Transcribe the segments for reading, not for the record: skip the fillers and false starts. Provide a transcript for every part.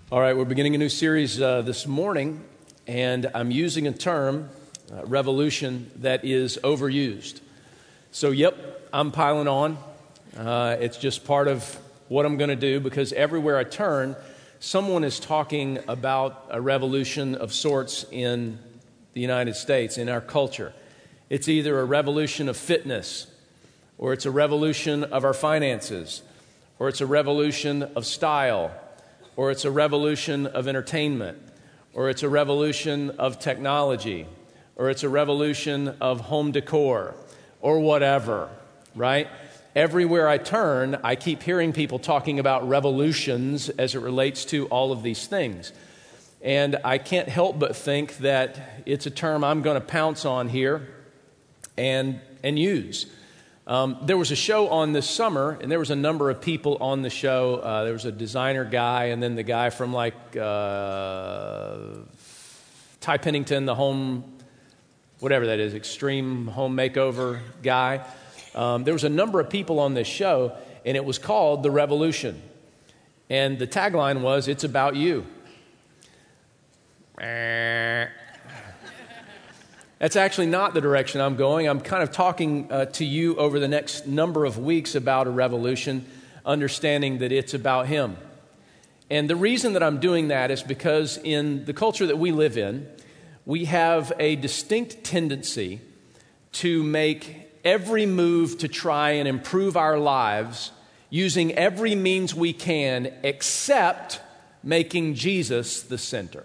All right, we're beginning a new series this morning, and I'm using a term, revolution, that is overused. So, I'm piling on. It's just part of what I'm going to do because everywhere I turn, someone is talking about a revolution of sorts in the United States, in our culture. It's either a revolution of fitness, or it's a revolution of our finances, or it's a revolution of style, or it's a revolution of entertainment, or it's a revolution of technology, or it's a revolution of home decor, or whatever, right? Everywhere I turn, I keep hearing people talking about revolutions as it relates to all of these things. And I can't help but think that it's a term I'm going to pounce on here and use. There was a show on this summer, and there was a number of people on the show. There was a designer guy, and then the guy from Ty Pennington, the home, whatever that is, extreme home makeover guy. There was a number of people on this show, and it was called The Revolution. And the tagline was, "It's about you." That's actually not the direction I'm going. I'm kind of talking to you over the next number of weeks about a revolution, understanding that it's about Him. And the reason that I'm doing that is because in the culture that we live in, we have a distinct tendency to make every move to try and improve our lives using every means we can except making Jesus the center.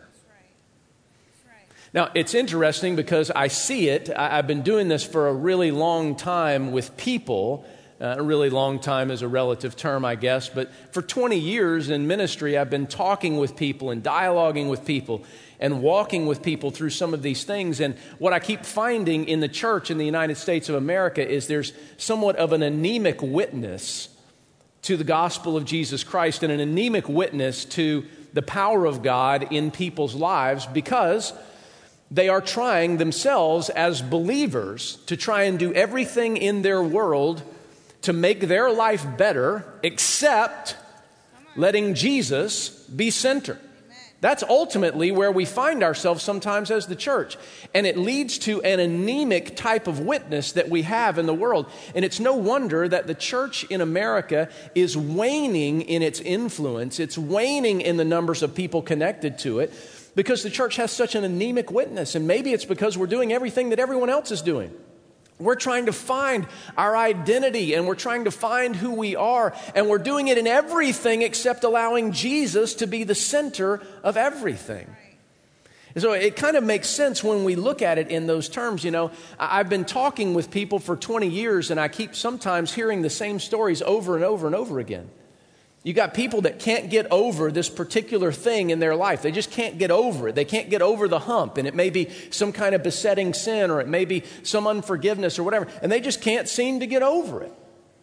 Now, it's interesting because I see it. I've been doing this for a really long time with people. A really long time is a relative term, I guess. But for 20 years in ministry, I've been talking with people and dialoguing with people and walking with people through some of these things. And what I keep finding in the church in the United States of America is there's somewhat of an anemic witness to the gospel of Jesus Christ and an anemic witness to the power of God in people's lives because they are trying themselves as believers to try and do everything in their world to make their life better except letting Jesus be center. That's ultimately where we find ourselves sometimes as the church. And it leads to an anemic type of witness that we have in the world. And it's no wonder that the church in America is waning in its influence. It's waning in the numbers of people connected to it, because the church has such an anemic witness. And maybe it's because we're doing everything that everyone else is doing. We're trying to find our identity, and we're trying to find who we are, and we're doing it in everything except allowing Jesus to be the center of everything. And so it kind of makes sense when we look at it in those terms. You know, I've been talking with people for 20 years, and I keep sometimes hearing the same stories over and over and over again. You got people that can't get over this particular thing in their life. They just can't get over it. They can't get over the hump. And it may be some kind of besetting sin, or it may be some unforgiveness or whatever. And they just can't seem to get over it.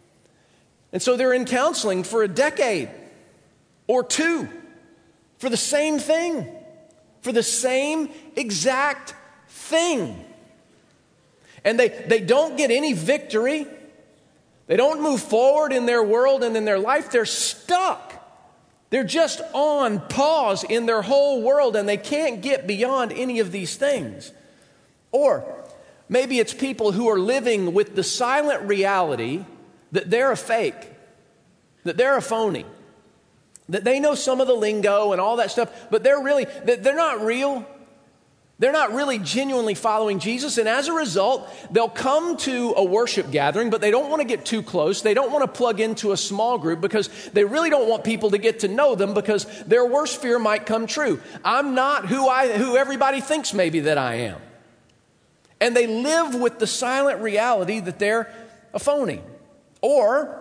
And so they're in counseling for a decade or two for the same thing, for the same exact thing. And they don't get any victory. They don't move forward in their world and in their life. They're stuck. They're just on pause in their whole world, and they can't get beyond any of these things. Or maybe it's people who are living with the silent reality that they're a fake, that they're a phony, that they know some of the lingo and all that stuff, but they're not real. They're not really genuinely following Jesus, and as a result, they'll come to a worship gathering, but they don't want to get too close. They don't want to plug into a small group because they really don't want people to get to know them because their worst fear might come true. I'm not who everybody thinks maybe that I am. And they live with the silent reality that they're a phony. Or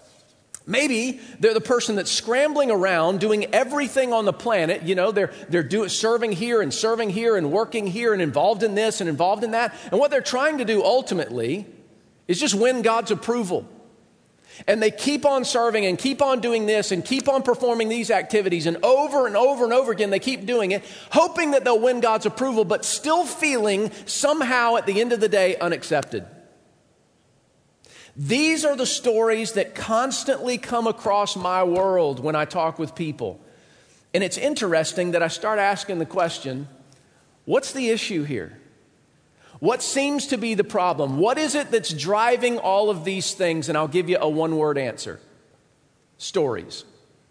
maybe they're the person that's scrambling around doing everything on the planet. You know, they're serving here and working here and involved in this and involved in that. And what they're trying to do ultimately is just win God's approval. And they keep on serving and keep on doing this and keep on performing these activities. And over and over and over again, they keep doing it, hoping that they'll win God's approval, but still feeling somehow at the end of the day unaccepted. These are the stories that constantly come across my world when I talk with people. And it's interesting that I start asking the question, what's the issue here? What seems to be the problem? What is it that's driving all of these things? And I'll give you a one-word answer. Stories.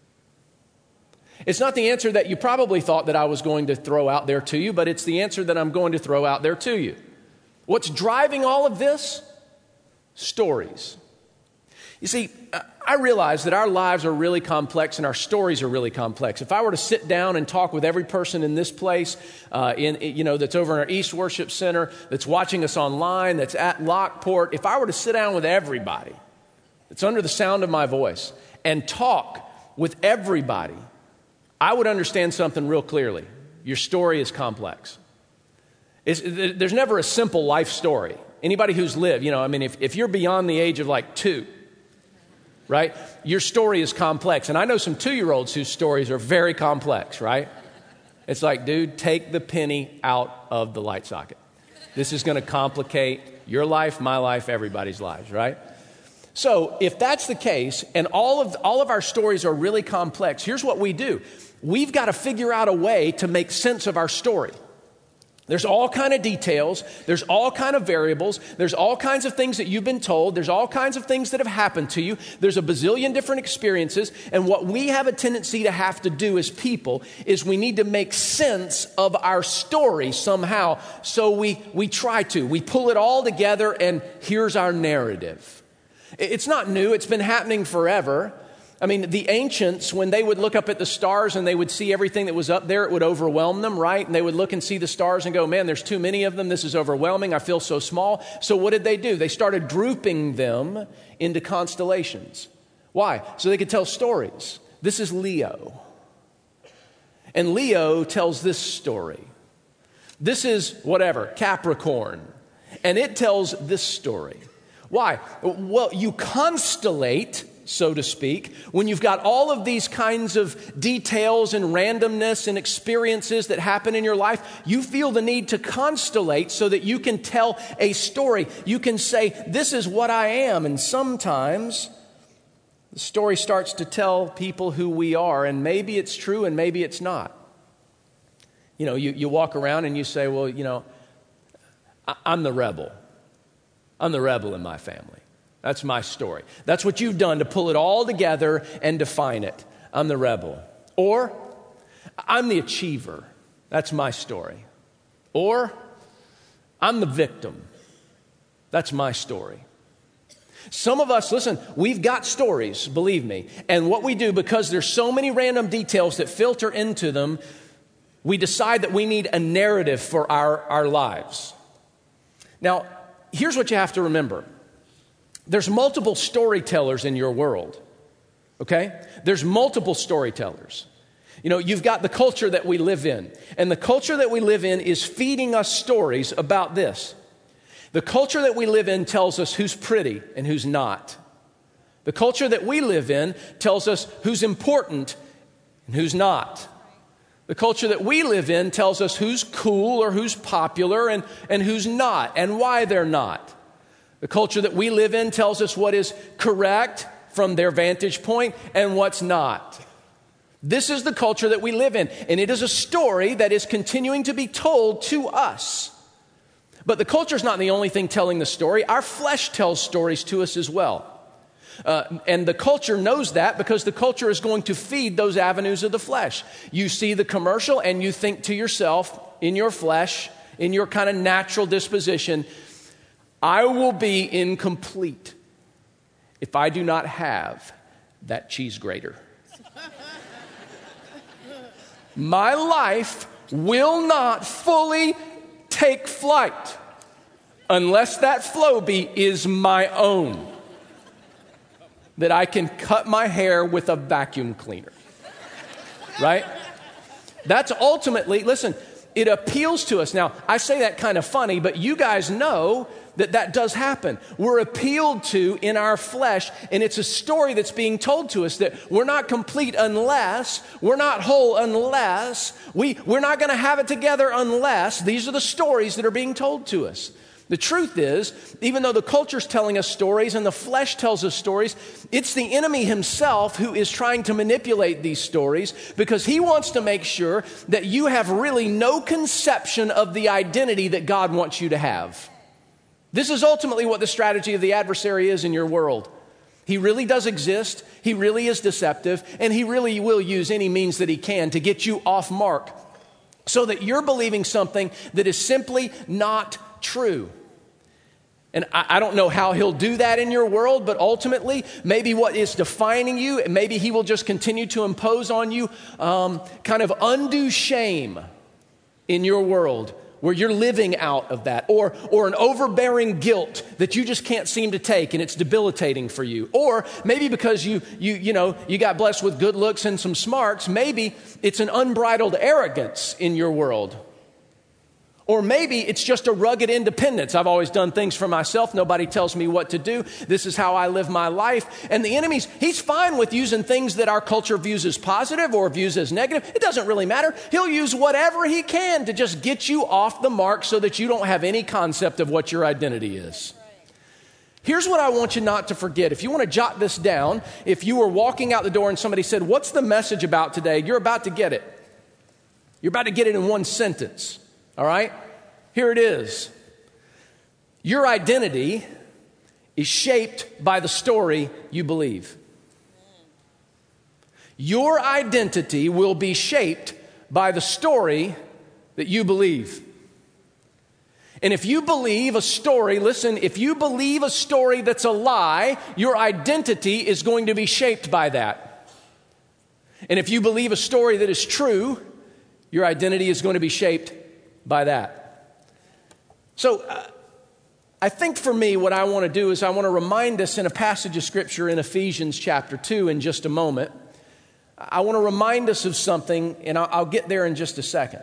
It's not the answer that you probably thought that I was going to throw out there to you, but it's the answer that I'm going to throw out there to you. What's driving all of this? Stories. You see, I realize that our lives are really complex and our stories are really complex. If I were to sit down and talk with every person in this place, that's over in our East Worship Center, that's watching us online, that's at Lockport, if I were to sit down with everybody that's under the sound of my voice and talk with everybody, I would understand something real clearly. Your story is complex. There's never a simple life story. Anybody who's lived, if you're beyond the age of like 2, right? Your story is complex. And I know some 2-year-olds whose stories are very complex, right? It's like, dude, take the penny out of the light socket. This is going to complicate your life, my life, everybody's lives, right? So if that's the case, and all of our stories are really complex, here's what we do. We've got to figure out a way to make sense of our story. There's all kind of details. There's all kind of variables. There's all kinds of things that you've been told. There's all kinds of things that have happened to you. There's a bazillion different experiences. And what we have a tendency to have to do as people is we need to make sense of our story somehow. So we try to. We pull it all together and here's our narrative. It's not new. It's been happening forever. I mean, the ancients, when they would look up at the stars and they would see everything that was up there, it would overwhelm them, right? And they would look and see the stars and go, man, there's too many of them. This is overwhelming. I feel so small. So what did they do? They started grouping them into constellations. Why? So they could tell stories. This is Leo. And Leo tells this story. This is whatever, Capricorn. And it tells this story. Why? Well, you constellate, so to speak, when you've got all of these kinds of details and randomness and experiences that happen in your life, you feel the need to constellate so that you can tell a story. You can say, this is what I am. And sometimes the story starts to tell people who we are, and maybe it's true and maybe it's not. You walk around and you say, well, I'm the rebel. I'm the rebel in my family. That's my story. That's what you've done to pull it all together and define it. I'm the rebel. Or, I'm the achiever. That's my story. Or, I'm the victim. That's my story. Some of us, listen, we've got stories, believe me. And what we do, because there's so many random details that filter into them, we decide that we need a narrative for our lives. Now, here's what you have to remember. There's multiple storytellers in your world, okay? There's multiple storytellers. You've got the culture that we live in, and the culture that we live in is feeding us stories about this. The culture that we live in tells us who's pretty and who's not. The culture that we live in tells us who's important and who's not. The culture that we live in tells us who's cool or who's popular and who's not, and why they're not. The culture that we live in tells us what is correct from their vantage point and what's not. This is the culture that we live in, and it is a story that is continuing to be told to us. But the culture is not the only thing telling the story. Our flesh tells stories to us as well. And the culture knows that because the culture is going to feed those avenues of the flesh. You see the commercial and you think to yourself, in your flesh, in your kind of natural disposition, I will be incomplete if I do not have that cheese grater. My life will not fully take flight unless that Flowbee is my own, that I can cut my hair with a vacuum cleaner, right? That's ultimately, listen, it appeals to us. Now, I say that kind of funny, but you guys know that does happen. We're appealed to in our flesh, and it's a story that's being told to us that we're not complete unless, we're not whole unless, we're not going to have it together unless, these are the stories that are being told to us. The truth is, even though the culture's telling us stories and the flesh tells us stories, it's the enemy himself who is trying to manipulate these stories because he wants to make sure that you have really no conception of the identity that God wants you to have. This is ultimately what the strategy of the adversary is in your world. He really does exist, he really is deceptive, and he really will use any means that he can to get you off mark so that you're believing something that is simply not true. And I don't know how he'll do that in your world, but ultimately, maybe what is defining you, maybe he will just continue to impose on you kind of undue shame in your world where you're living out of that, or an overbearing guilt that you just can't seem to take and it's debilitating for you. Or maybe because you got blessed with good looks and some smarts, maybe it's an unbridled arrogance in your world. Or maybe it's just a rugged independence. I've always done things for myself. Nobody tells me what to do. This is how I live my life. And the enemy's, he's fine with using things that our culture views as positive or views as negative. It doesn't really matter. He'll use whatever he can to just get you off the mark so that you don't have any concept of what your identity is. Here's what I want you not to forget. If you want to jot this down, if you were walking out the door and somebody said, "What's the message about today?" You're about to get it. You're about to get it in one sentence. All right? Here it is. Your identity is shaped by the story you believe. Your identity will be shaped by the story that you believe. And if you believe a story, listen, if you believe a story that's a lie, your identity is going to be shaped by that. And if you believe a story that is true, your identity is going to be shaped by that. So I think for me, what I want to do is I want to remind us in a passage of Scripture in Ephesians chapter 2 in just a moment. I want to remind us of something, and I'll get there in just a second.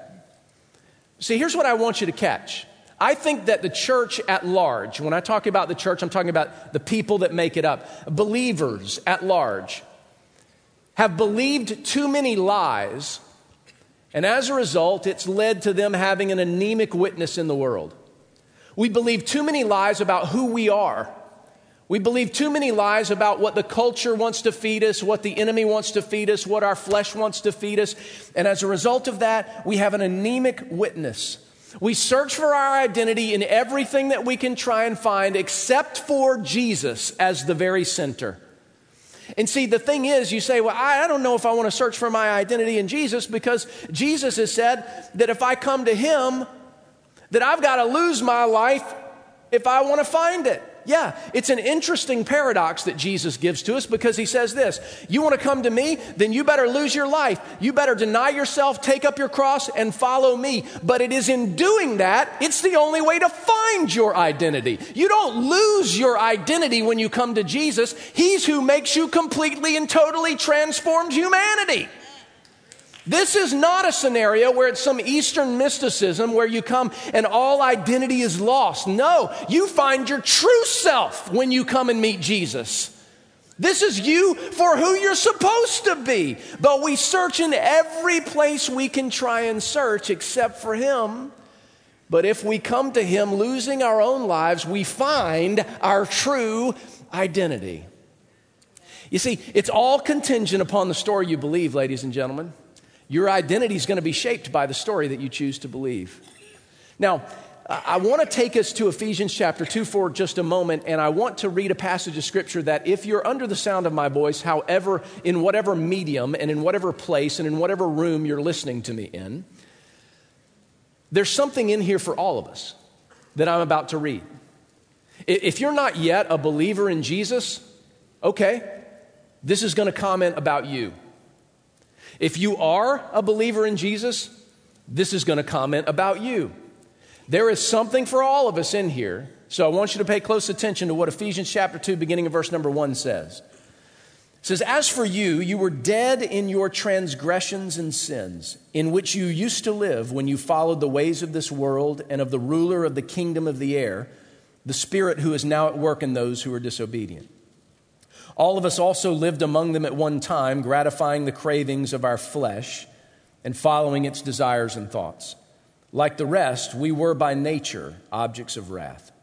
See, here's what I want you to catch. I think that the church at large, when I talk about the church, I'm talking about the people that make it up, believers at large, have believed too many lies. And as a result, it's led to them having an anemic witness in the world. We believe too many lies about who we are. We believe too many lies about what the culture wants to feed us, what the enemy wants to feed us, what our flesh wants to feed us. And as a result of that, we have an anemic witness. We search for our identity in everything that we can try and find except for Jesus as the very center. And see, the thing is, you say, well, I don't know if I want to search for my identity in Jesus because Jesus has said that if I come to Him, that I've got to lose my life if I want to find it. Yeah, it's an interesting paradox that Jesus gives to us because He says this, you want to come to me, then you better lose your life. You better deny yourself, take up your cross, and follow me. But it is in doing that, it's the only way to find your identity. You don't lose your identity when you come to Jesus. He's who makes you completely and totally transformed humanity. This is not a scenario where it's some Eastern mysticism where you come and all identity is lost. No, you find your true self when you come and meet Jesus. This is you for who you're supposed to be. But we search in every place we can try and search except for Him. But if we come to Him losing our own lives, we find our true identity. You see, it's all contingent upon the story you believe, ladies and gentlemen. Your identity is going to be shaped by the story that you choose to believe. Now, I want to take us to Ephesians chapter 2 for just a moment, and I want to read a passage of Scripture that if you're under the sound of my voice, however, in whatever medium and in whatever place and in whatever room you're listening to me in, there's something in here for all of us that I'm about to read. If you're not yet a believer in Jesus, okay, this is going to comment about you. If you are a believer in Jesus, this is going to comment about you. There is something for all of us in here. So I want you to pay close attention to what Ephesians chapter 2, beginning of verse number 1 says. It says, as for you, you were dead in your transgressions and sins, in which you used to live when you followed the ways of this world and of the ruler of the kingdom of the air, the spirit who is now at work in those who are disobedient. All of us also lived among them at one time, gratifying the cravings of our flesh and following its desires and thoughts. Like the rest, we were by nature objects of wrath.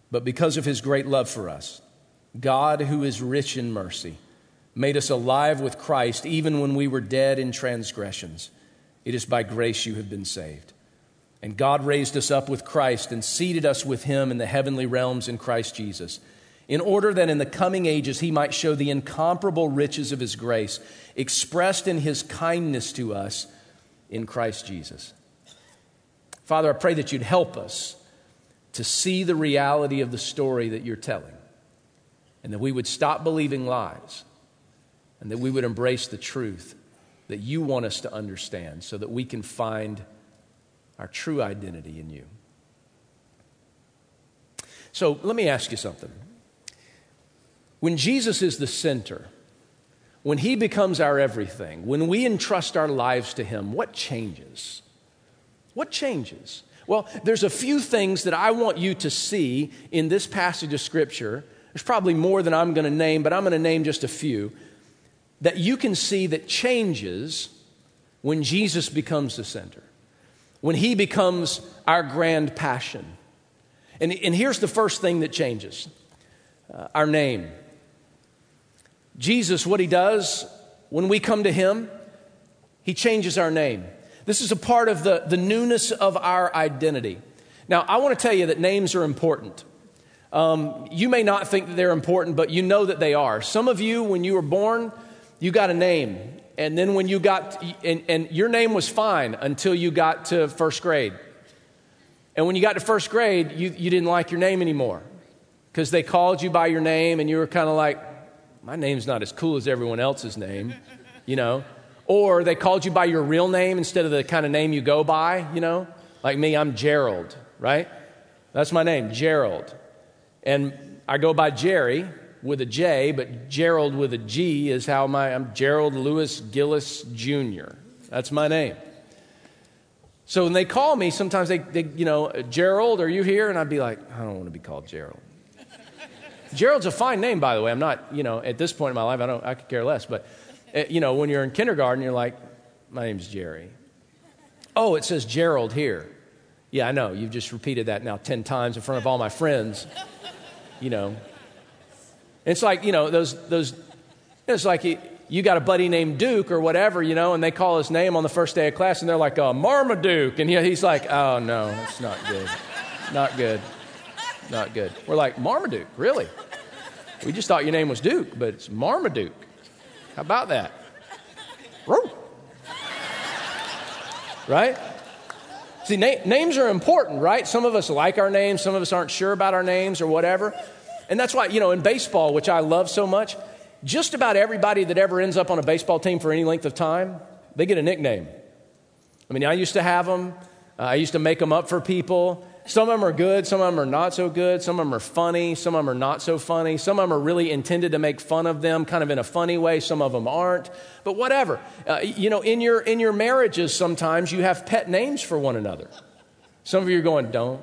But because of his great love for us, God, who is rich in mercy, made us alive with Christ even when we were dead in transgressions. It is by grace you have been saved. And God raised us up with Christ and seated us with him in the heavenly realms in Christ Jesus, in order that in the coming ages he might show the incomparable riches of his grace, expressed in his kindness to us in Christ Jesus. Father, I pray that you'd help us to see the reality of the story that you're telling, and that we would stop believing lies, and that we would embrace the truth that you want us to understand so that we can find our true identity in you. So let me ask you something. When Jesus is the center, when he becomes our everything, when we entrust our lives to him, what changes? What changes? Well, there's a few things that I want you to see in this passage of Scripture. There's probably more than I'm going to name, but I'm going to name just a few that you can see that changes when Jesus becomes the center, when he becomes our grand passion. And here's the first thing that changes, our name. Jesus, what he does when we come to him, he changes our name. This is a part of the newness of our identity. Now, I want to tell you that names are important. You may not think that they're important, but you know that they are. Some of you, when you were born, you got a name. And then when you got, and your name was fine until you got to first grade. And when you got to first grade, you didn't like your name anymore because they called you by your name and you were kind of like, my name's not as cool as everyone else's name, you know. Or they called you by your real name instead of the kind of name you go by, you know. Like me, I'm Gerald, right? That's my name, Gerald. And I go by Jerry with a J, but Gerald with a G is how I'm Gerald Lewis Gillis Jr. That's my name. So when they call me, sometimes they Gerald, are you here? And I'd be like, I don't want to be called Gerald. Gerald's a fine name, by the way. I'm not, at this point in my life, I could care less. But, when you're in kindergarten, you're like, my name's Jerry. Oh, it says Gerald here. Yeah, I know. You've just repeated that now 10 times in front of all my friends. It's like, it's like you got a buddy named Duke or whatever, and they call his name on the first day of class, and they're like, Marmaduke. And he's like, oh, no, it's not good. Not good. Not good. We're like, Marmaduke, really? We just thought your name was Duke, but it's Marmaduke. How about that? Right? See, names are important, right? Some of us like our names. Some of us aren't sure about our names or whatever. And that's why, in baseball, which I love so much, just about everybody that ever ends up on a baseball team for any length of time, they get a nickname. I mean, I used to have them. I used to make them up for people. Some of them are good. Some of them are not so good. Some of them are funny. Some of them are not so funny. Some of them are really intended to make fun of them kind of in a funny way. Some of them aren't. But whatever. In your marriages, sometimes you have pet names for one another. Some of you are going, don't.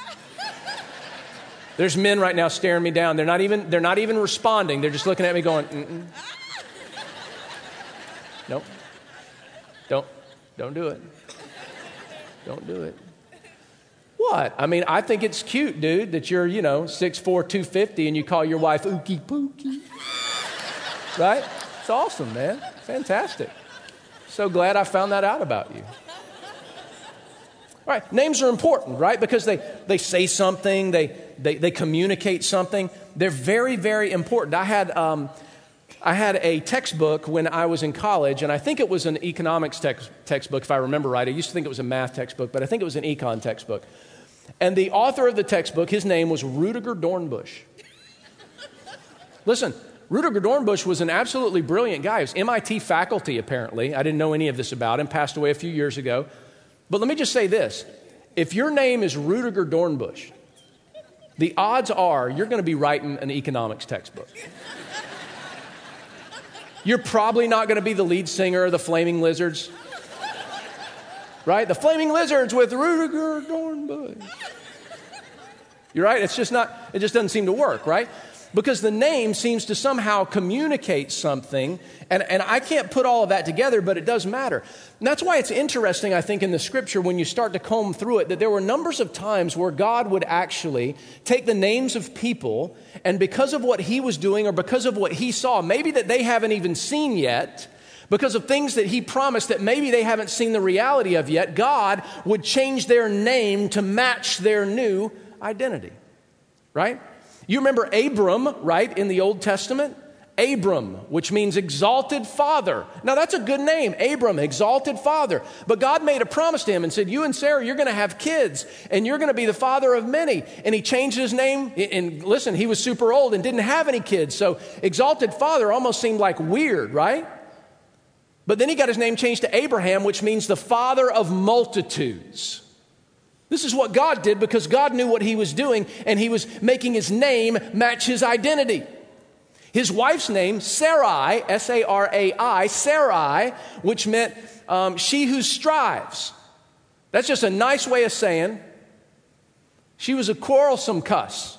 There's men right now staring me down. They're not even responding. They're just looking at me going, mm-mm. Nope. Don't do it. Don't do it. What? I mean, I think it's cute, dude, that you're, 6'4", 250 and you call your wife Ookie Pookie. Right? It's awesome, man. Fantastic. So glad I found that out about you. All right, names are important, right? Because they say something, they communicate something. They're very, very important. I had a textbook when I was in college, and I think it was an economics textbook, if I remember right. I used to think it was a math textbook, but I think it was an econ textbook. And the author of the textbook, his name was Rudiger Dornbush. Listen, Rudiger Dornbush was an absolutely brilliant guy. He was MIT faculty, apparently. I didn't know any of this about him. Passed away a few years ago. But let me just say this. If your name is Rudiger Dornbush, the odds are you're going to be writing an economics textbook. You're probably not going to be the lead singer of the Flaming Lizards. Right? The Flaming Lizards with Rudiger Dornbush. You're right? It just doesn't seem to work, right? because the name seems to somehow communicate something, and I can't put all of that together, but it does matter. And that's why it's interesting, I think, in the Scripture when you start to comb through it, that there were numbers of times where God would actually take the names of people, and because of what He was doing or because of what He saw, maybe that they haven't even seen yet, because of things that He promised that maybe they haven't seen the reality of yet, God would change their name to match their new identity, right? You remember Abram, right, in the Old Testament? Abram, which means exalted father. Now, that's a good name, Abram, exalted father. But God made a promise to him and said, you and Sarah, you're going to have kids, and you're going to be the father of many. And he changed his name. And listen, he was super old and didn't have any kids. So exalted father almost seemed like weird, right? But then he got his name changed to Abraham, which means the father of multitudes. This is what God did because God knew what He was doing, and He was making His name match His identity. His wife's name, Sarai, S-A-R-A-I, Sarai, which meant she who strives. That's just a nice way of saying she was a quarrelsome cuss.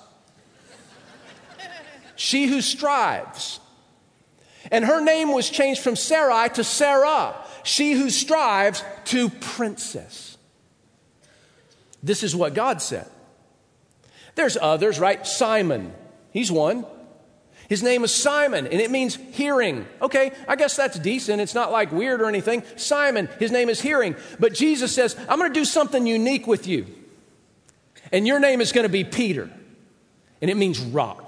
She who strives. And her name was changed from Sarai to Sarah, she who strives, to princess. This is what God said. There's others, right? Simon, he's one. His name is Simon, and it means hearing. Okay, I guess that's decent. It's not like weird or anything. Simon, his name is hearing. But Jesus says, I'm going to do something unique with you. And your name is going to be Peter. And it means rock.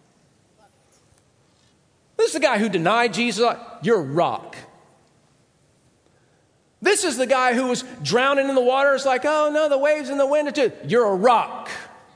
This is the guy who denied Jesus. You're a rock. This is the guy who was drowning in the water. It's like, oh no, the waves and the wind are too. You're a rock.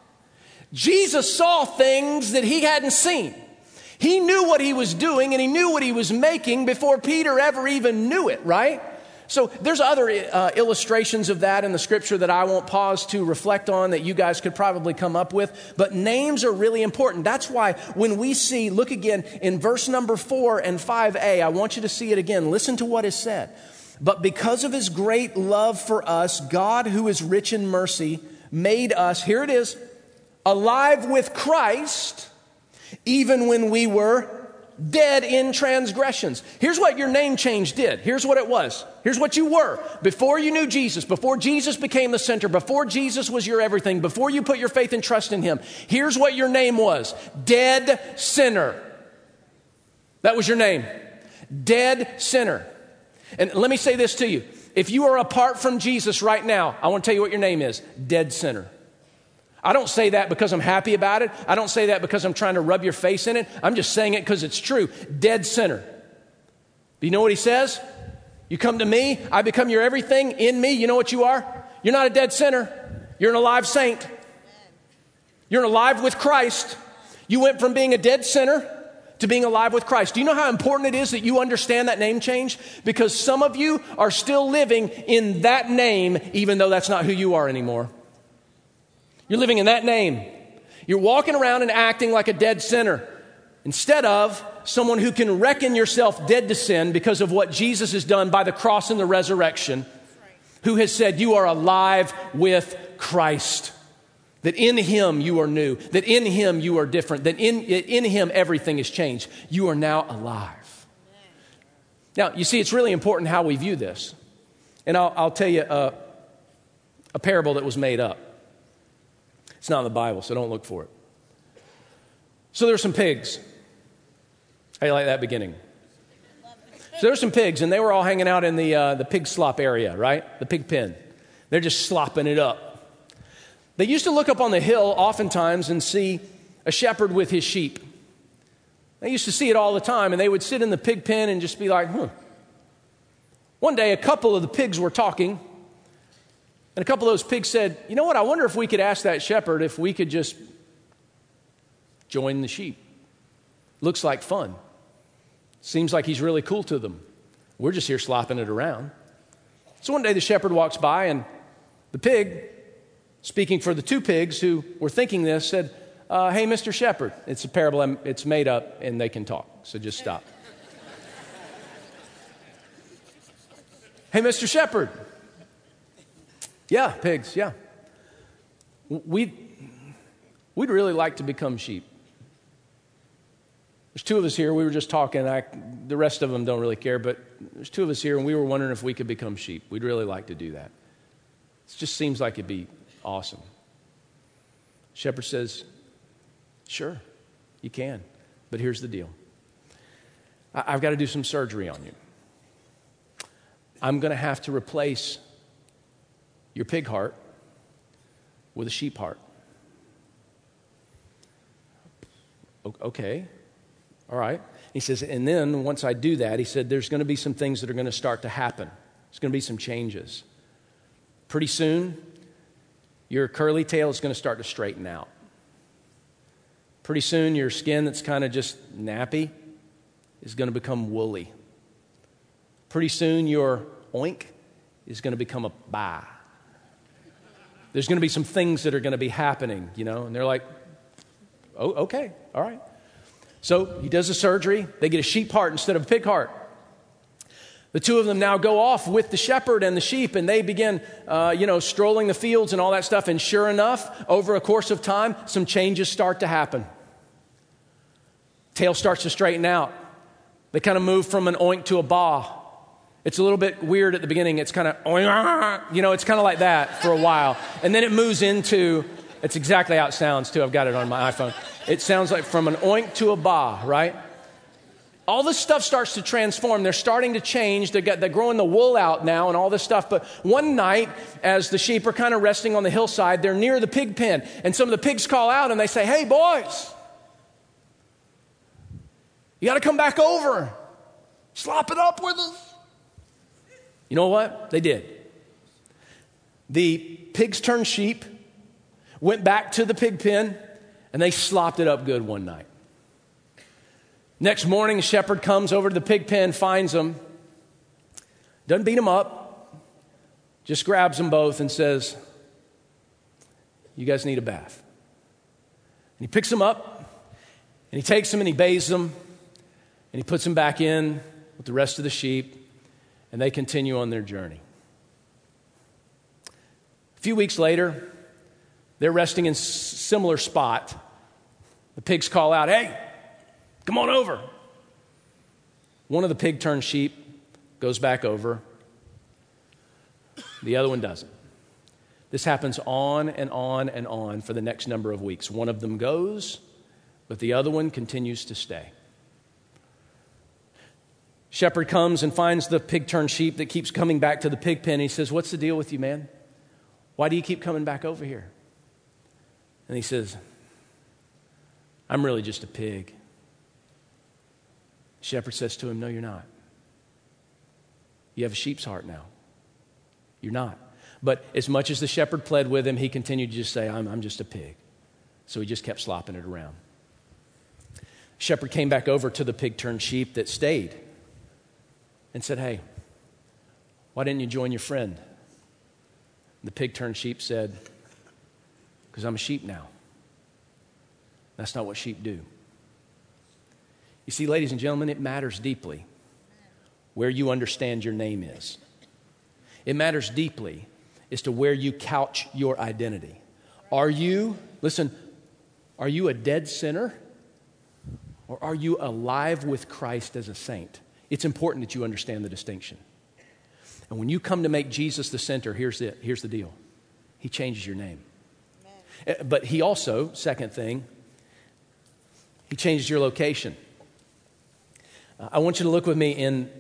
Jesus saw things that He hadn't seen. He knew what He was doing, and He knew what He was making before Peter ever even knew it, right? So there's other illustrations of that in the Scripture that I won't pause to reflect on that you guys could probably come up with. But names are really important. That's why when we see, look again in verse number 4 and 5a, I want you to see it again. Listen to what is said. But because of His great love for us, God, who is rich in mercy, made us, here it is, alive with Christ, even when we were dead in transgressions. Here's what your name change did. Here's what it was. Here's what you were. Before you knew Jesus, before Jesus became the center, before Jesus was your everything, before you put your faith and trust in Him, here's what your name was. Dead sinner. That was your name. Dead sinner. And let me say this to you. If you are apart from Jesus right now, I want to tell you what your name is. Dead sinner. I don't say that because I'm happy about it. I don't say that because I'm trying to rub your face in it. I'm just saying it because it's true. Dead sinner. Do you know what He says? You come to me, I become your everything. In me, you know what you are? You're not a dead sinner. You're an alive saint. You're alive with Christ. You went from being a dead sinner to being alive with Christ. Do you know how important it is that you understand that name change? Because some of you are still living in that name, even though that's not who you are anymore. You're living in that name. You're walking around and acting like a dead sinner instead of someone who can reckon yourself dead to sin because of what Jesus has done by the cross and the resurrection, who has said you are alive with Christ. That in Him you are new, that in Him you are different, that in Him everything is changed. You are now alive. Now, you see, it's really important how we view this. And I'll tell you a parable that was made up. It's not in the Bible, so don't look for it. So there were some pigs. How do you like that beginning? So there were some pigs, and they were all hanging out in the pig slop area, right? The pig pen. They're just slopping it up. They used to look up on the hill oftentimes and see a shepherd with his sheep. They used to see it all the time, and they would sit in the pig pen and just be like, One day, a couple of the pigs were talking, and a couple of those pigs said, you know what, I wonder if we could ask that shepherd if we could just join the sheep. Looks like fun. Seems like he's really cool to them. We're just here slopping it around. So one day the shepherd walks by, and the pig, speaking for the two pigs who were thinking this, said, hey, Mr. Shepherd. It's a parable. It's made up, and they can talk, so just stop. Hey, Mr. Shepherd. Yeah, pigs, yeah. We'd really like to become sheep. There's two of us here. We were just talking. The rest of them don't really care, but there's two of us here, and we were wondering if we could become sheep. We'd really like to do that. It just seems like it'd be awesome. Shepherd says, sure, you can, but here's the deal. I've got to do some surgery on you. I'm going to have to replace your pig heart with a sheep heart. Okay. All right. He says, and then once I do that, he said, there's going to be some things that are going to start to happen. There's going to be some changes. Pretty soon, your curly tail is going to start to straighten out. Pretty soon, your skin that's kind of just nappy is going to become woolly. Pretty soon, your oink is going to become a ba. There's going to be some things that are going to be happening, and they're like, oh, okay, all right. So he does the surgery. They get a sheep heart instead of a pig heart. The two of them now go off with the shepherd and the sheep, and they begin, strolling the fields and all that stuff. And sure enough, over a course of time, some changes start to happen. Tail starts to straighten out. They kind of move from an oink to a ba. It's a little bit weird at the beginning. It's kind of, it's kind of like that for a while. And then it moves into, it's exactly how it sounds too. I've got it on my iPhone. It sounds like from an oink to a ba, right? All this stuff starts to transform. They're starting to change. They're growing the wool out now and all this stuff. But one night, as the sheep are kind of resting on the hillside, they're near the pig pen. And some of the pigs call out and they say, hey, boys, you got to come back over. Slop it up with us. You know what? They did. The pigs turned sheep, went back to the pig pen, and they slopped it up good one night. Next morning, the shepherd comes over to the pig pen, finds them, doesn't beat them up, just grabs them both and says, you guys need a bath. And he picks them up, and he takes them and he bathes them, and he puts them back in with the rest of the sheep, and they continue on their journey. A few weeks later, they're resting in a similar spot. The pigs call out, hey, come on over. One of the pig-turned sheep goes back over. The other one doesn't. This happens on and on and on for the next number of weeks. One of them goes, but the other one continues to stay. Shepherd comes and finds the pig-turned sheep that keeps coming back to the pig pen. He says, what's the deal with you, man? Why do you keep coming back over here? And he says, I'm really just a pig. Shepherd says to him, no, you're not. You have a sheep's heart now. You're not. But as much as the shepherd pled with him, he continued to just say, I'm just a pig. So he just kept slopping it around. Shepherd came back over to the pig-turned sheep that stayed and said, hey, why didn't you join your friend? The pig-turned sheep said, because I'm a sheep now. That's not what sheep do. You see, ladies and gentlemen, it matters deeply where you understand your name is. It matters deeply as to where you couch your identity. Are you a dead sinner? Or are you alive with Christ as a saint? It's important that you understand the distinction. And when you come to make Jesus the center, here's the deal. He changes your name. Amen. But he also, second thing, he changes your location. I want you to look with me in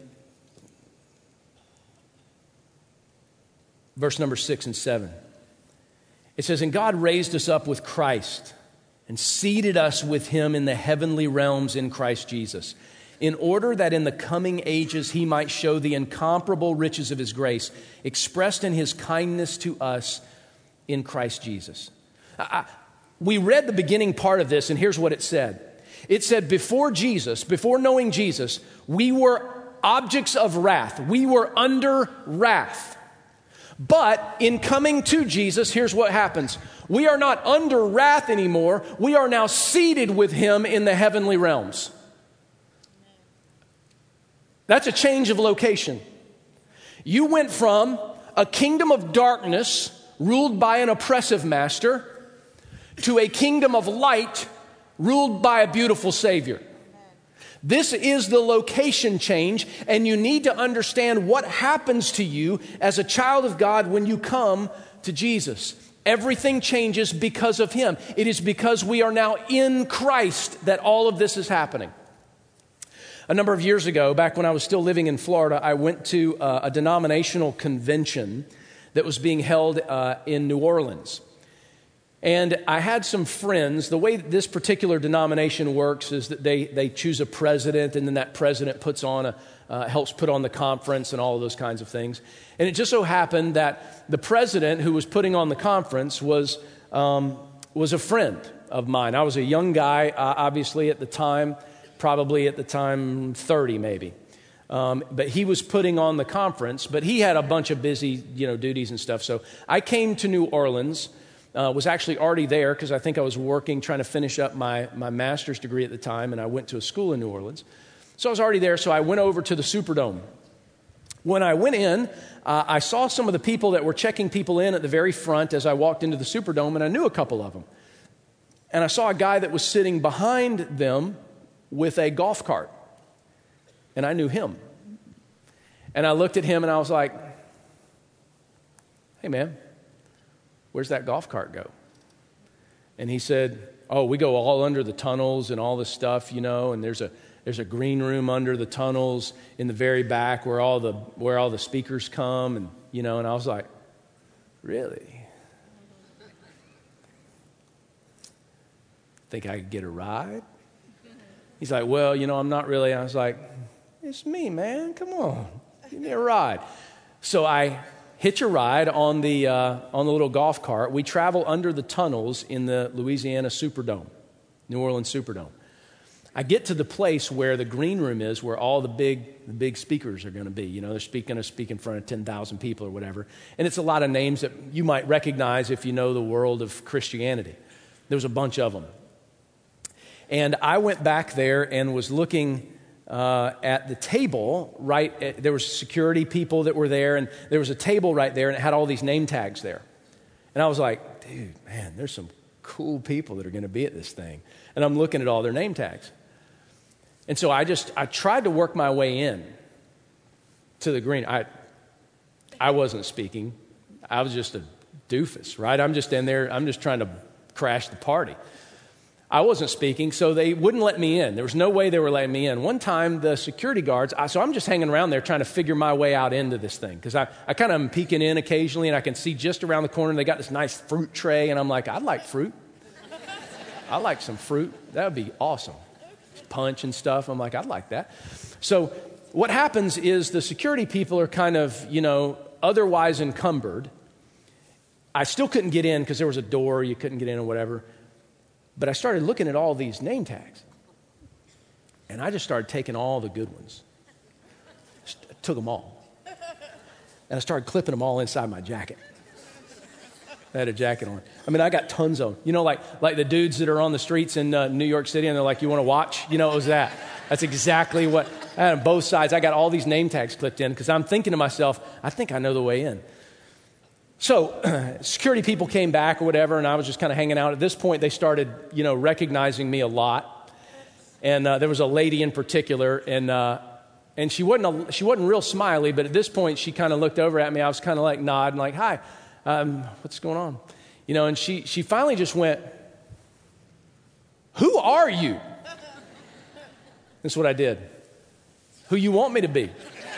verse number 6 and 7. It says, and God raised us up with Christ and seated us with him in the heavenly realms in Christ Jesus, in order that in the coming ages he might show the incomparable riches of his grace, expressed in his kindness to us in Christ Jesus. We read the beginning part of this, and here's what it said. It said, before knowing Jesus, we were objects of wrath. We were under wrath. But in coming to Jesus, here's what happens. We are not under wrath anymore. We are now seated with him in the heavenly realms. That's a change of location. You went from a kingdom of darkness ruled by an oppressive master to a kingdom of light ruled by a beautiful Savior. This is the location change, and you need to understand what happens to you as a child of God when you come to Jesus. Everything changes because of Him. It is because we are now in Christ that all of this is happening. A number of years ago, back when I was still living in Florida, I went to a denominational convention that was being held in New Orleans. And I had some friends. The way this particular denomination works is that they choose a president, and then that president helps put on the conference and all of those kinds of things. And it just so happened that the president who was putting on the conference was a friend of mine. I was a young guy, obviously at the time, probably at the time 30 maybe. But he was putting on the conference, but he had a bunch of busy, duties and stuff. So I came to New Orleans. Was actually already there because I think I was working, trying to finish up my master's degree at the time, and I went to a school in New Orleans. So I was already there, so I went over to the Superdome. When I went in, I saw some of the people that were checking people in at the very front as I walked into the Superdome, and I knew a couple of them. And I saw a guy that was sitting behind them with a golf cart, and I knew him. And I looked at him, and I was like, "Hey, man, where's that golf cart go?" And he said, "Oh, we go all under the tunnels and all this stuff, and there's a green room under the tunnels in the very back where all the speakers come." And and I was like, "Really? Think I could get a ride?" He's like, "Well, I'm not really." I was like, "It's me, man. Come on, give me a ride." So I hitch a ride on the little golf cart. We travel under the tunnels in the Louisiana Superdome, New Orleans Superdome. I get to the place where the green room is, where all the big speakers are going to be. They're going to speak in front of 10,000 people or whatever. And it's a lot of names that you might recognize if you know the world of Christianity. There was a bunch of them. And I went back there and was looking at the table, there was security people that were there, and there was a table right there, and it had all these name tags there. And I was like, "Dude, man, there's some cool people that are going to be at this thing." And I'm looking at all their name tags. And so I tried to work my way in to the green. I wasn't speaking. I was just a doofus, right? I'm just in there. I'm just trying to crash the party. I wasn't speaking, so they wouldn't let me in. There was no way they were letting me in. One time, the security guards, so I'm just hanging around there trying to figure my way out into this thing, because I kind of am peeking in occasionally, and I can see just around the corner, and they got this nice fruit tray, and I'm like, "I'd like fruit. I like some fruit. That would be awesome. Punch and stuff." I'm like, "I'd like that." So what happens is the security people are kind of, otherwise encumbered. I still couldn't get in because there was a door. You couldn't get in or whatever. But I started looking at all these name tags, and I just started taking all the good ones. Took them all. And I started clipping them all inside my jacket. I had a jacket on. I mean, I got tons of them. Like the dudes that are on the streets in New York City, and they're like, "You want to watch?" It was that. That's exactly what, I had on both sides. I got all these name tags clipped in because I'm thinking to myself, I think I know the way in. So security people came back or whatever, and I was just kind of hanging out. At this point, they started, recognizing me a lot. And there was a lady in particular, and she wasn't real smiley, but at this point, she kind of looked over at me. I was kind of like nodding, like, "Hi, what's going on?" And she finally just went, "Who are you?" That's what I did. "Who you want me to be?"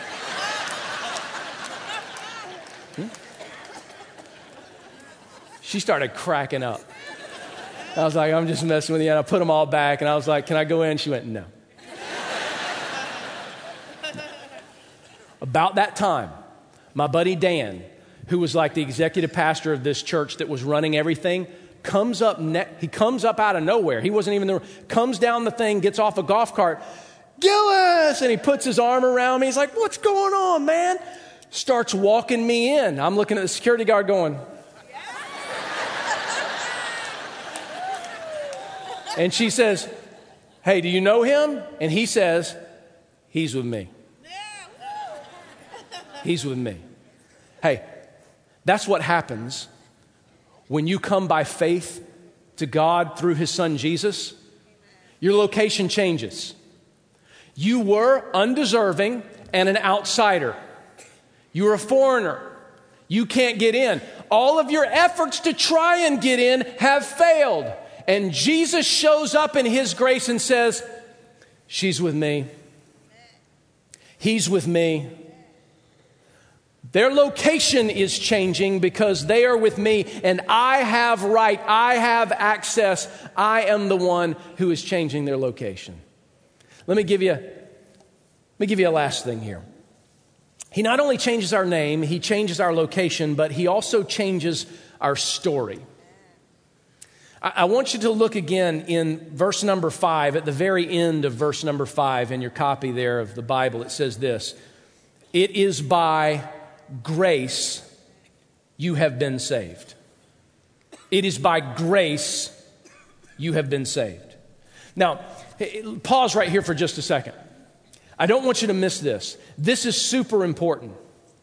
She started cracking up. I was like, "I'm just messing with you." And I put them all back, and I was like, "Can I go in?" She went, "No." About that time, my buddy Dan, who was like the executive pastor of this church that was running everything, comes up out of nowhere. He wasn't even there. Comes down the thing, gets off a golf cart. "Gillis!" And he puts his arm around me. He's like, "What's going on, man?" Starts walking me in. I'm looking at the security guard going, and she says, "Hey, do you know him?" And he says, "He's with me. He's with me." Hey, that's what happens when you come by faith to God through His Son Jesus. Your location changes. You were undeserving and an outsider. You were a foreigner. You can't get in. All of your efforts to try and get in have failed. And Jesus shows up in His grace and says, she's with me. He's with me. Their location is changing because they are with me, and I have right, I have access. I am the one who is changing their location. Let me give you a last thing here. He not only changes our name, He changes our location, but He also changes our story. I want you to look again in verse number 5, at the very end of verse number 5 in your copy there of the Bible. It says this: it is by grace you have been saved. It is by grace you have been saved. Now, pause right here for just a second. I don't want you to miss this. This is super important.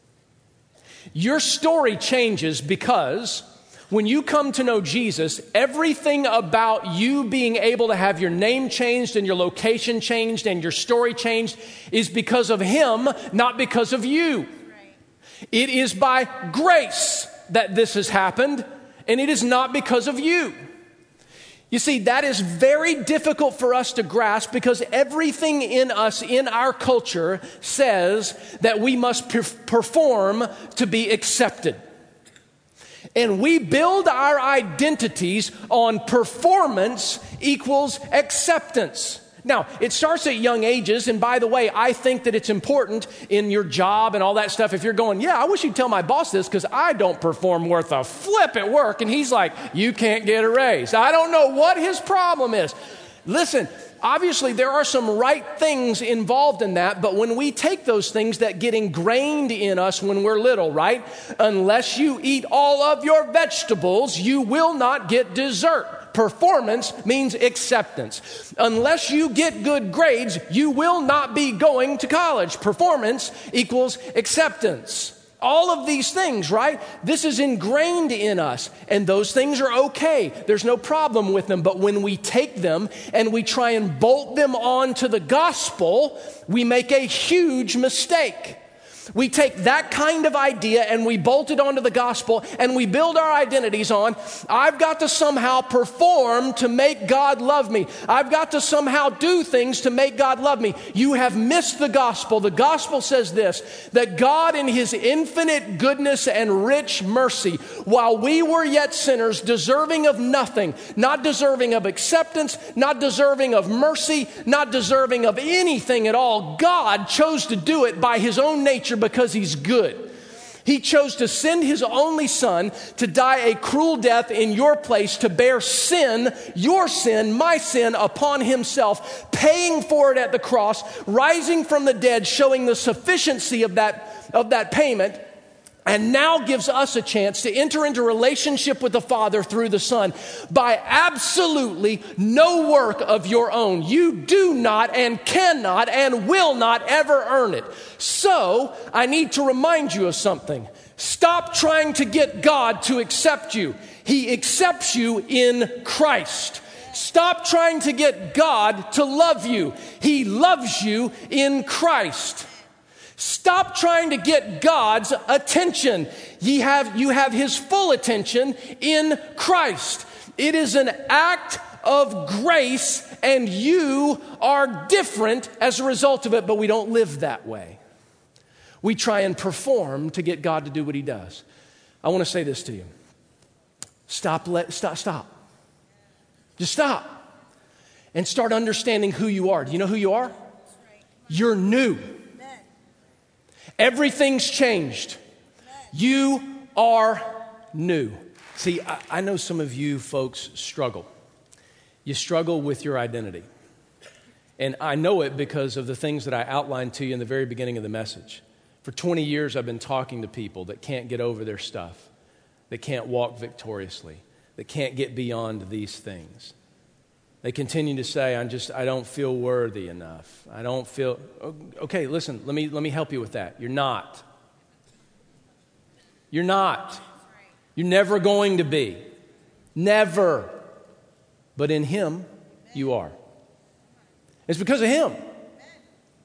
Your story changes because when you come to know Jesus, everything about you being able to have your name changed and your location changed and your story changed is because of Him, not because of you. It is by grace that this has happened, and it is not because of you. You see, that is very difficult for us to grasp because everything in us, in our culture, says that we must perform to be accepted. And we build our identities on performance equals acceptance. Now, it starts at young ages, and by the way, I think that it's important in your job and all that stuff. If you're going, yeah, I wish you'd tell my boss this because I don't perform worth a flip at work, and he's like, you can't get a raise. I don't know what his problem is. Listen, obviously there are some right things involved in that, but when we take those things that get ingrained in us when we're little, right? Unless you eat all of your vegetables, you will not get dessert. Performance means acceptance. Unless you get good grades, you will not be going to college. Performance equals acceptance. All of these things, right? This is ingrained in us, and those things are okay. There's no problem with them. But when we take them and we try and bolt them onto the gospel, we make a huge mistake. We take that kind of idea and we bolt it onto the gospel and we build our identities on, I've got to somehow perform to make God love me. I've got to somehow do things to make God love me. You have missed the gospel. The gospel says this, that God in His infinite goodness and rich mercy, while we were yet sinners, deserving of nothing, not deserving of acceptance, not deserving of mercy, not deserving of anything at all, God chose to do it by His own nature because He's good. He chose to send His only Son to die a cruel death in your place, to bear sin, your sin, my sin upon Himself, paying for it at the cross, rising from the dead, showing the sufficiency of that payment, and now gives us a chance to enter into relationship with the Father through the Son by absolutely no work of your own. You do not and cannot and will not ever earn it. So, I need to remind you of something. Stop trying to get God to accept you. He accepts you in Christ. Stop trying to get God to love you. He loves you in Christ. Stop trying to get God's attention. You have His full attention in Christ. It is an act of grace, and you are different as a result of it, but we don't live that way. We try and perform to get God to do what He does. I want to say this to you. Stop. Just stop. And start understanding who you are. Do you know who you are? You're new. Everything's changed. You are new. See, I know some of you folks struggle. You struggle with your identity. And I know it because of the things that I outlined to you in the very beginning of the message. For 20 years, I've been talking to people that can't get over their stuff, that can't walk victoriously, that can't get beyond these things. They continue to say, I don't feel worthy enough. I don't feel, okay, listen, let me help you with that. You're not. You're not. You're never going to be. Never. But in Him, you are. It's because of Him.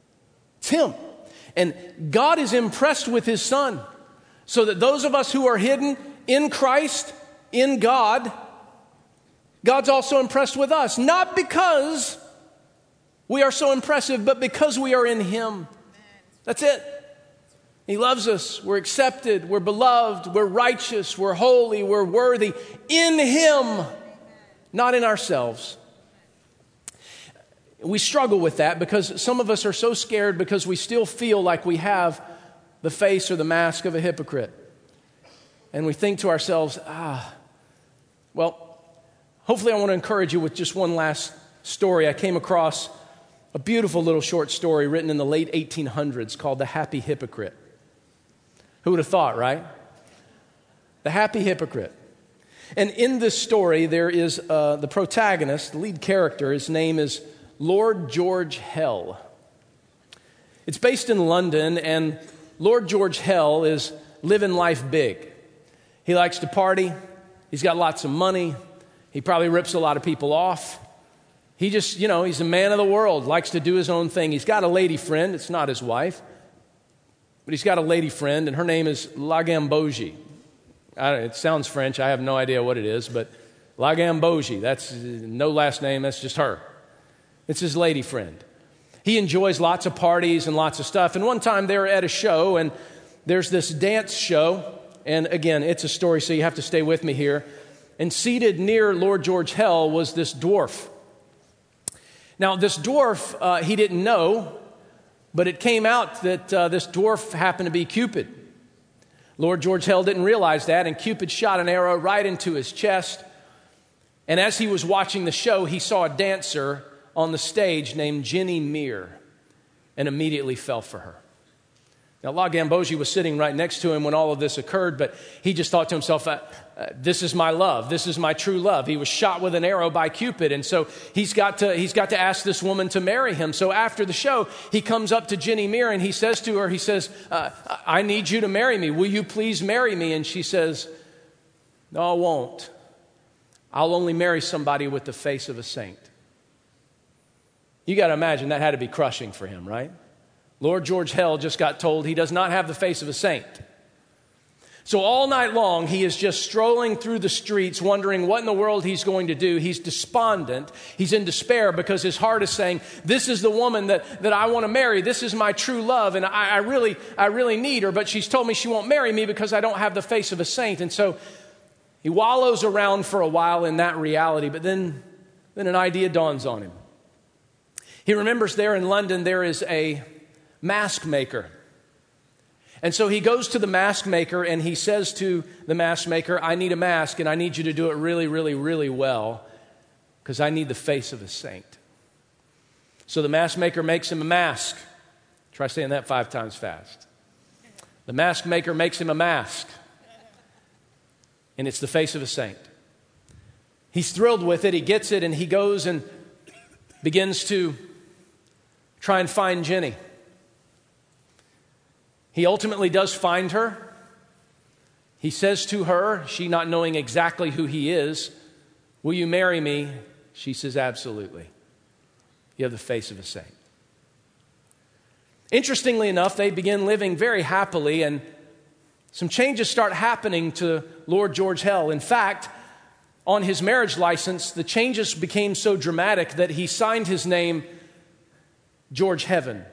It's him. And God is impressed with his Son, so that those of us who are hidden in Christ, in God, God's also impressed with us. Not because we are so impressive, but because we are in him. That's it. He loves us. We're accepted. We're beloved. We're righteous. We're holy. We're worthy in him, not in ourselves. We struggle with that because some of us are so scared because we still feel like we have the face or the mask of a hypocrite. And we think to ourselves, well, hopefully I want to encourage you with just one last story. I came across a beautiful little short story written in the late 1800s called The Happy Hypocrite. Who would have thought, right? The Happy Hypocrite. And in this story, there is the protagonist, the lead character. His name is Lord George Hell. It's based in London, and Lord George Hell is living life big. He likes to party. He's got lots of money. He probably rips a lot of people off. He just, he's a man of the world, likes to do his own thing. He's got a lady friend. It's not his wife. But he's got a lady friend, and her name is La Gambogie. It sounds French. I have no idea what it is, but La Gambogie, that's no last name. That's just her. It's his lady friend. He enjoys lots of parties and lots of stuff. And one time they were at a show, and there's this dance show. And again, it's a story, so you have to stay with me here. And seated near Lord George Hell was this dwarf. Now, this dwarf, he didn't know, but it came out that this dwarf happened to be Cupid. Lord George Hell didn't realize that, and Cupid shot an arrow right into his chest. And as he was watching the show, he saw a dancer on the stage named Jenny Mere and immediately fell for her. Now, La Gambogie was sitting right next to him when all of this occurred, but he just thought to himself, this is my love. This is my true love. He was shot with an arrow by Cupid, and so he's got to ask this woman to marry him. So after the show, he comes up to Jenny Mere and he says to her, I need you to marry me. Will you please marry me? And she says, no, I won't. I'll only marry somebody with the face of a saint. You got to imagine that had to be crushing for him, right? Lord George Hell just got told he does not have the face of a saint. So all night long, he is just strolling through the streets, wondering what in the world he's going to do. He's despondent. He's in despair because his heart is saying, this is the woman that I want to marry. This is my true love, and I really need her, but she's told me she won't marry me because I don't have the face of a saint. And so he wallows around for a while in that reality, but then an idea dawns on him. He remembers there in London there is a mask maker. And so he goes to the mask maker and he says to the mask maker, I need a mask and I need you to do it really, really, really well because I need the face of a saint. So the mask maker makes him a mask. Try saying that 5 times fast. The mask maker makes him a mask. And it's the face of a saint. He's thrilled with it. He gets it and he goes and begins to try and find Jenny. He ultimately does find her. He says to her, she not knowing exactly who he is, will you marry me? She says, absolutely. You have the face of a saint. Interestingly enough, they begin living very happily, and some changes start happening to Lord George Hell. In fact, on his marriage license, the changes became so dramatic that he signed his name George Heaven.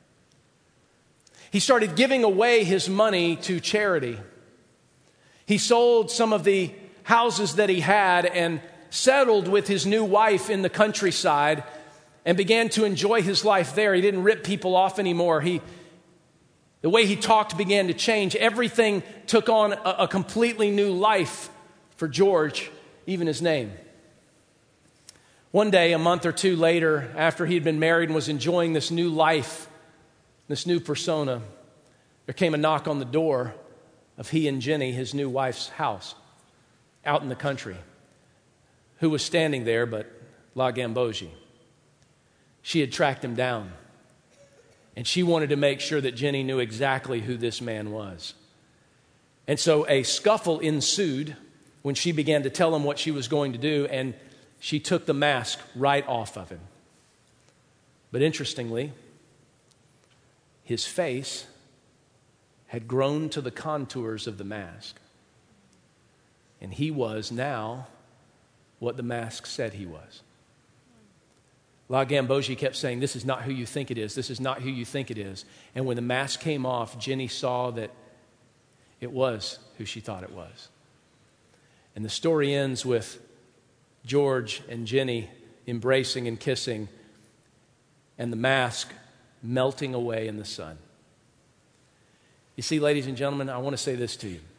He started giving away his money to charity. He sold some of the houses that he had and settled with his new wife in the countryside and began to enjoy his life there. He didn't rip people off anymore. The way he talked began to change. Everything took on a completely new life for George, even his name. One day, a month or two later, after he had been married and was enjoying this new life, this new persona, there came a knock on the door of he and Jenny, his new wife's house, out in the country. Who was standing there but La Gambogie? She had tracked him down, and she wanted to make sure that Jenny knew exactly who this man was. And so a scuffle ensued when she began to tell him what she was going to do, and she took the mask right off of him. But interestingly, His face had grown to the contours of the mask. And he was now what the mask said he was. La Gambogi kept saying, this is not who you think it is. This is not who you think it is. And when the mask came off, Jenny saw that it was who she thought it was. And the story ends with George and Jenny embracing and kissing, and the mask melting away in the sun. You see, ladies and gentlemen, I want to say this to you.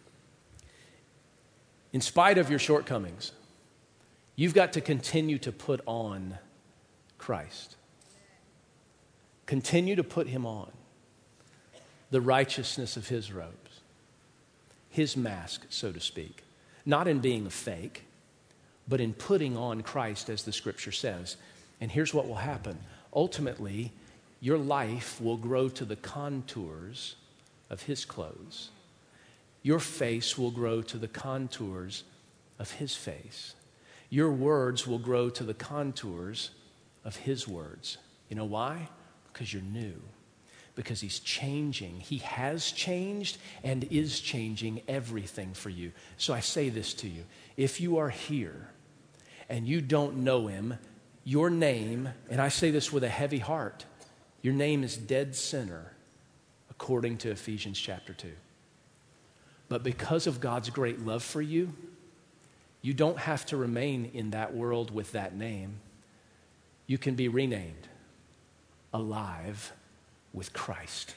In spite of your shortcomings, you've got to continue to put on Christ. Continue to put him on. The righteousness of his robes. His mask, so to speak. Not in being a fake, but in putting on Christ, as the scripture says. And here's what will happen. Ultimately, your life will grow to the contours of his clothes. Your face will grow to the contours of his face. Your words will grow to the contours of his words. You know why? Because you're new. Because he's changing. He has changed and is changing everything for you. So I say this to you. If you are here and you don't know him, your name, and I say this with a heavy heart, your name is dead sinner, according to Ephesians chapter 2. But because of God's great love for you, you don't have to remain in that world with that name. You can be renamed alive with Christ.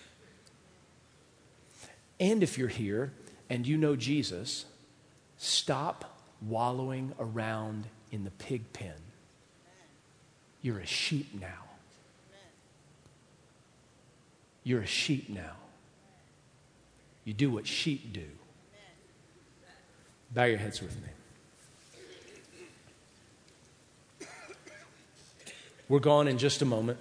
And if you're here and you know Jesus, stop wallowing around in the pig pen. You're a sheep now. You're a sheep now. You do what sheep do. Bow your heads with me. We're gone in just a moment.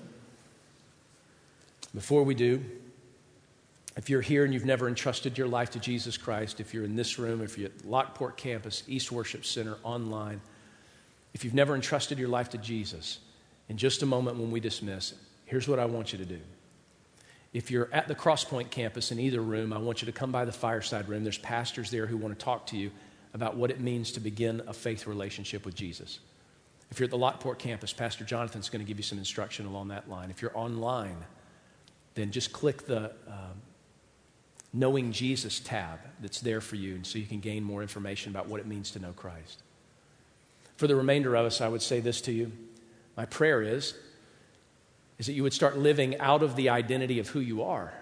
Before we do, if you're here and you've never entrusted your life to Jesus Christ, if you're in this room, if you're at Lockport Campus, East Worship Center, online, if you've never entrusted your life to Jesus, in just a moment when we dismiss, here's what I want you to do. If you're at the Crosspoint campus in either room, I want you to come by the fireside room. There's pastors there who want to talk to you about what it means to begin a faith relationship with Jesus. If you're at the Lockport campus, Pastor Jonathan's going to give you some instruction along that line. If you're online, then just click the Knowing Jesus tab that's there for you, and so you can gain more information about what it means to know Christ. For the remainder of us, I would say this to you. My prayer is that you would start living out of the identity of who you are.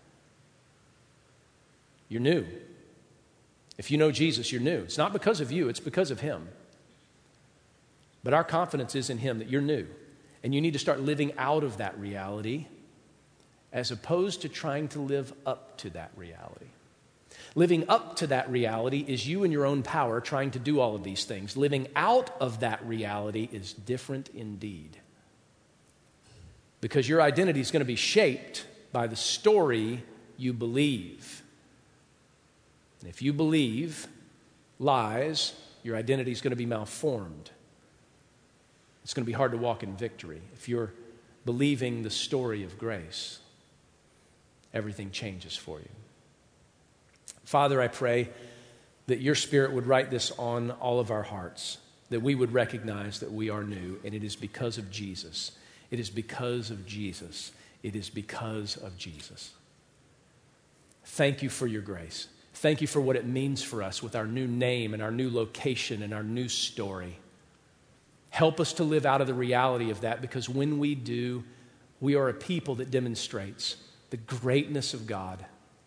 You're new. If you know Jesus, you're new. It's not because of you, it's because of him. But our confidence is in him that you're new. And you need to start living out of that reality as opposed to trying to live up to that reality. Living up to that reality is you in your own power trying to do all of these things. Living out of that reality is different indeed. Because your identity is going to be shaped by the story you believe. And if you believe lies, your identity is going to be malformed. It's going to be hard to walk in victory. If you're believing the story of grace, everything changes for you. Father, I pray that your Spirit would write this on all of our hearts, that we would recognize that we are new, and it is because of Jesus. It is because of Jesus. It is because of Jesus. Thank you for your grace. Thank you for what it means for us with our new name and our new location and our new story. Help us to live out of the reality of that, because when we do, we are a people that demonstrates the greatness of God.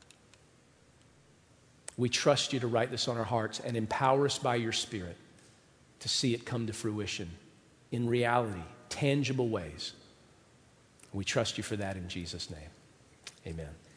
We trust you to write this on our hearts and empower us by your Spirit to see it come to fruition in reality, tangible ways. We trust you for that in Jesus' name. Amen.